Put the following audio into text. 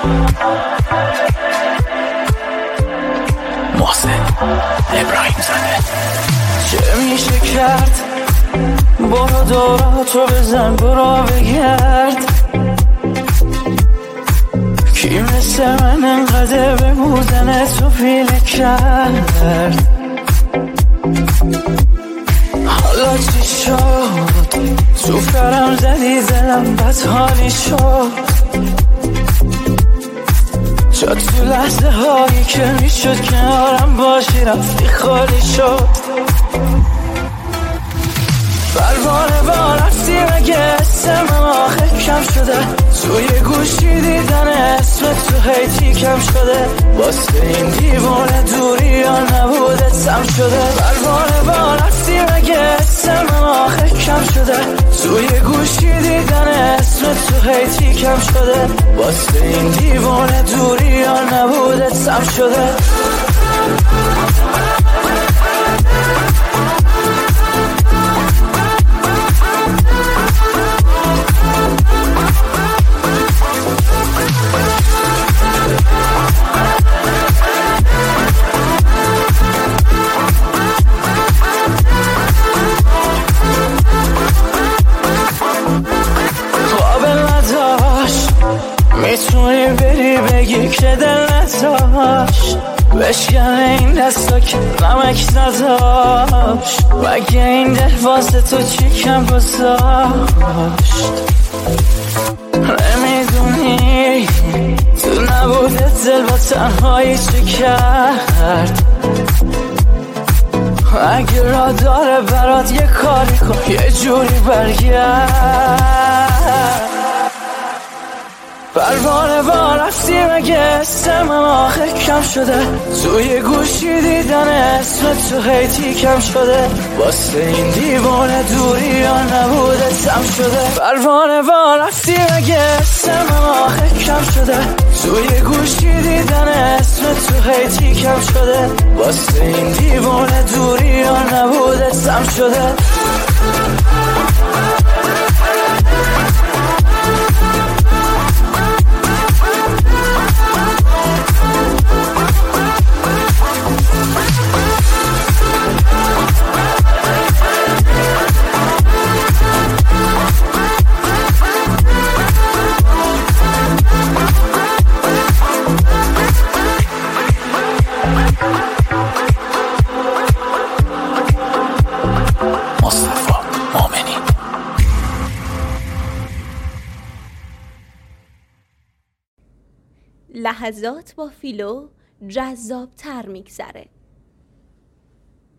محسن ابراهیم زاده. چه میشه کرد؟ برو دوراتو بزن، برو بگرد. کی مثل من انقدر به بودن تو پیله کرد؟ حالا چی شد؟ تو فرم زدی دلم بد حالی شد. شد تو لحظه هایی که میشد کنارم باشی رفتی خالی شد. پروانه با رفتی مگه اسم آخه کم شده؟ توی گوشی دیدن اسم تو هیتی کم شده. واسه این دیوانه دوری یا نبوده تم شده. پروانه با رفتی مگه اسم آخه کم شده؟ توی گوشی دیدن اسم تو هیتی کم شده. واسه این دیوانه دوری یا نبوده تم شده. میتونی بری بگی که دل نتاش بشکنه این دستا که نمک نداشت. مگه این دل واسه تو چی کم گذاشت؟ نمیدونی تو نبوده دل با تنهایی چی کرد؟ اگه را داره برات یه کاری کن، یه جوری برگرد. پروانه با رفتی مگه اسم آخه کم شده؟ توی گوشی دیدن اسم تو هیتی کم شده. واسه این دیوانه دوری یا نبوده تم شده. پروانه با رفتی مگه اسم آخه کم شده؟ توی گوشی دیدن اسم تو هیتی کم شده. واسه این دیوانه دوری یا نبوده تم شده. لحظات با فیلو جذاب تر میگذره.